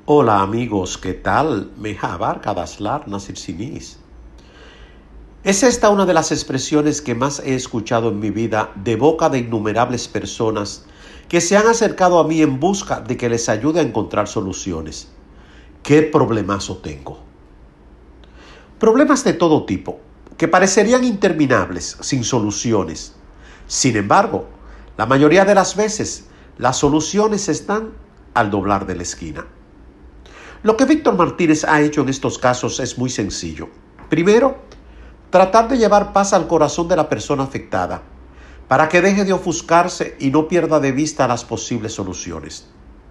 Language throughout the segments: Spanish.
Hola amigos, ¿qué tal? Mehabar Kadashlar Nasir Sinis. Es esta una de las expresiones que más he escuchado en mi vida de boca de innumerables personas que se han acercado a mí en busca de que les ayude a encontrar soluciones. ¿Qué problemazo tengo? Problemas de todo tipo, que parecerían interminables, sin soluciones. Sin embargo, la mayoría de las veces, las soluciones están al doblar de la esquina. Lo que Víctor Martínez ha hecho en estos casos es muy sencillo. Primero, tratar de llevar paz al corazón de la persona afectada, para que deje de ofuscarse y no pierda de vista las posibles soluciones.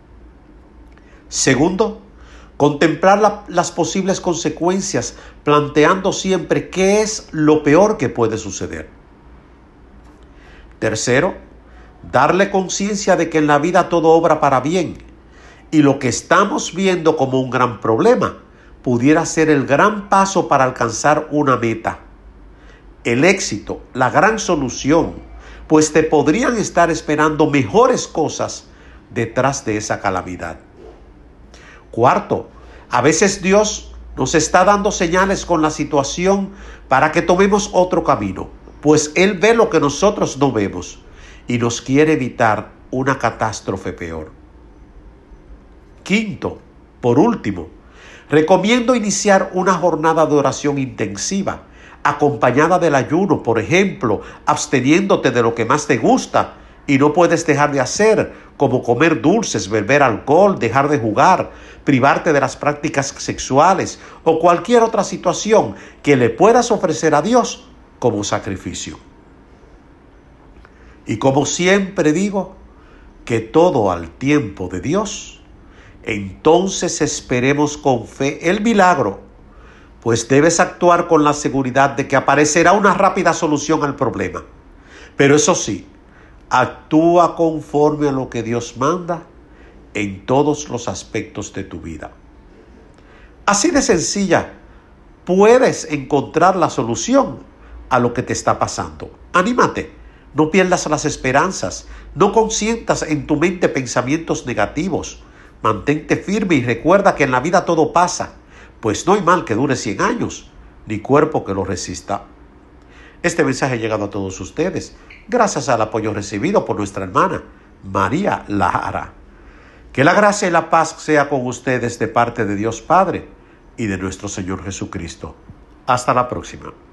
Segundo, contemplar las posibles consecuencias, planteando siempre qué es lo peor que puede suceder. Tercero, darle conciencia de que en la vida todo obra para bien, y lo que estamos viendo como un gran problema pudiera ser el gran paso para alcanzar una meta. El éxito, la gran solución, pues te podrían estar esperando mejores cosas detrás de esa calamidad. Cuarto, a veces Dios nos está dando señales con la situación para que tomemos otro camino, pues Él ve lo que nosotros no vemos y nos quiere evitar una catástrofe peor. Quinto, por último, recomiendo iniciar una jornada de oración intensiva, acompañada del ayuno, por ejemplo, absteniéndote de lo que más te gusta y no puedes dejar de hacer, como comer dulces, beber alcohol, dejar de jugar, privarte de las prácticas sexuales o cualquier otra situación que le puedas ofrecer a Dios como sacrificio. Y como siempre digo, que todo al tiempo de Dios. Entonces esperemos con fe el milagro, pues debes actuar con la seguridad de que aparecerá una rápida solución al problema. Pero eso sí, actúa conforme a lo que Dios manda en todos los aspectos de tu vida. Así de sencilla, puedes encontrar la solución a lo que te está pasando. Anímate, no pierdas las esperanzas, no consientas en tu mente pensamientos negativos. Mantente firme y recuerda que en la vida todo pasa, pues no hay mal que dure 100 años, ni cuerpo que lo resista. Este mensaje ha llegado a todos ustedes, gracias al apoyo recibido por nuestra hermana María Lara. Que la gracia y la paz sea con ustedes de parte de Dios Padre y de nuestro Señor Jesucristo. Hasta la próxima.